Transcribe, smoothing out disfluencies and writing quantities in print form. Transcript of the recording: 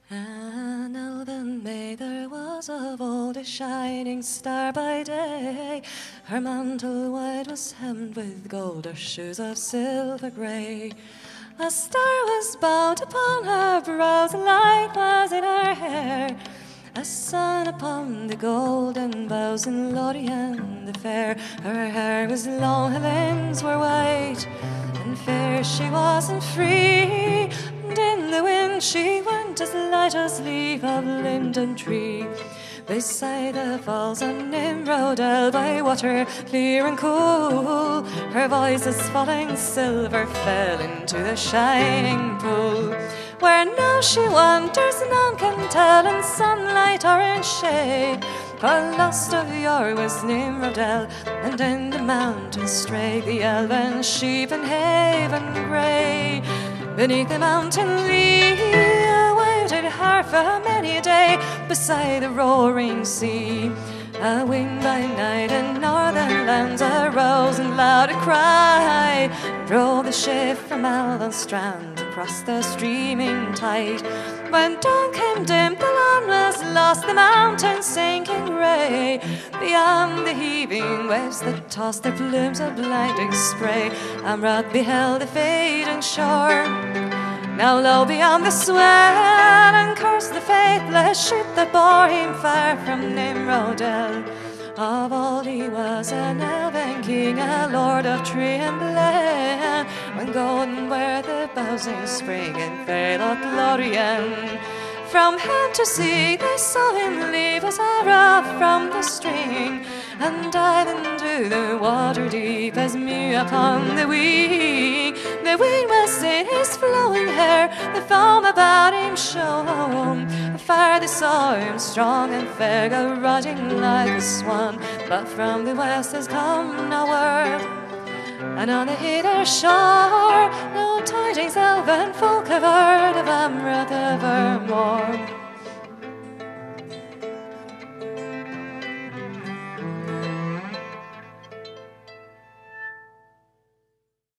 An elven maid there was of old, a shining star by day. Her mantle wide was hemmed with gold, her shoes of silver grey. A star was bound upon her brows, a light was in her hair. A sun upon the golden boughs in Lorien the fair. Her hair was long, her limbs were white, and fair she was and free. And in the wind she went as light as leaf of linden tree. Beside the falls on Nimrodel, by water clear and cool, her voice as falling silver fell into the shining pool. Where now she wanders none can tell, in sunlight or in shade, for lost of yore was Nimrodel, and in the mountains stray the elven sheep and haven grey. Beneath the mountain lea awaited her for many a day, beside the roaring sea. A wind by night in northern lands arose and loud a cry, drove the ship from Alban strand across the streaming tide. When dawn came dim, the land was lost, the mountains sinking grey. Beyond the heaving waves that tossed their plumes of blinding spray, Amrod beheld the fading shore. Now low beyond the swell, and cursed the faithless ship that bore him far from Nimrodel. Of old he was an elven king, a lord of tree and glen, when golden were the boughs in spring in fair Lothlorien. From hand to sea they saw him leave as a rod from the string, and dive into the water deep as mew upon the wing. The wind was in his flowing hair, the foam about him shone. Afar they saw him strong and fair, go riding like a swan. But from the west has come no word, and on the hither shore no tidings elven folk have heard of Amrod evermore.